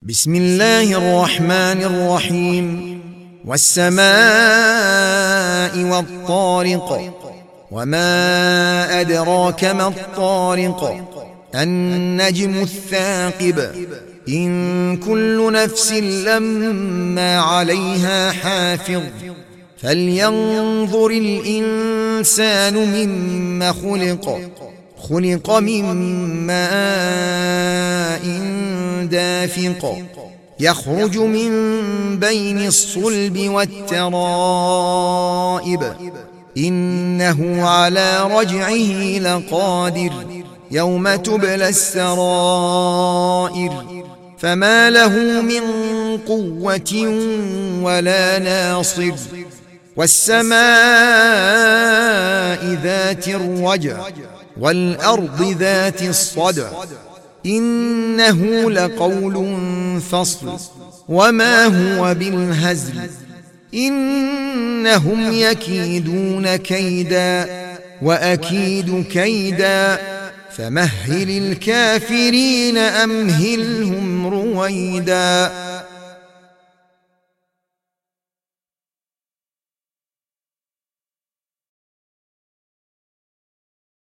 بسم الله الرحمن الرحيم. والسماء والطارق، وما أدراك ما الطارق، النجم الثاقب، إن كل نفس لما عليها حافظ، فلينظر الإنسان مما خلق من ماء دافق، يخرج من بين الصلب والترائب، إنه على رجعه لقادر، يوم تبلى السرائر، فما له من قوة ولا ناصر. والسماء ذات الرجع، والأرض ذات الصدع، إنه لقول فصل، وما هو بالهزل، إنهم يكيدون كيدا وأكيد كيدا، فمهل الكافرين أمهلهم رويدا.